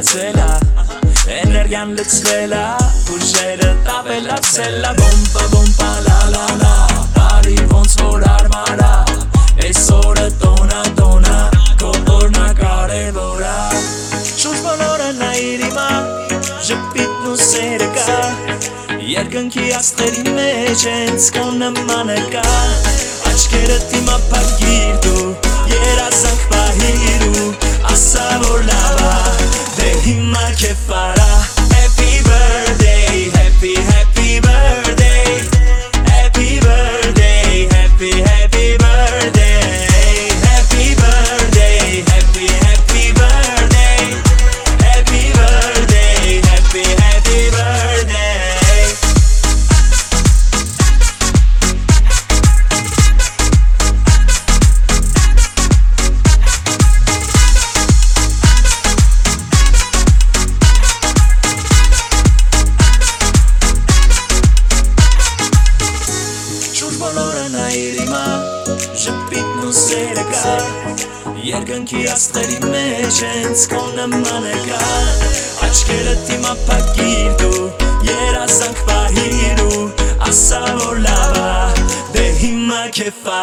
ցելա Էներգիան լցվելա Ուժերը տապելա ցելա Բոմպա բոմպա լա լա լա Բարի ոնց որ արմարա Այս օրը տոնա տոնա Քո օրնա կարևորա Շուրջ բոլորը նայիր իմա Ժպիտն ու սերը կա Երկնքի աստղերի մեջ հենց քո նմանը կա Աչքերդ իմա փակիր դու Երազանք պահիր ու ասա որ լավ ա Դե հիմա քեֆ արա Happy birthday, happy happy birthday Happy birthday, happy happy birthday Happy birthday, happy happy birthday Happy birthday, happy happy birthday Բոլորը նայիր իմա Ժպիտն ու սերը կա Երկնքի աստղերի մեջ հենց քո նմանը կա Աչքերդ իմա փակիր դու Երազանք պահիր ու ասա որ լավ ա Դե հիմա քեֆ ա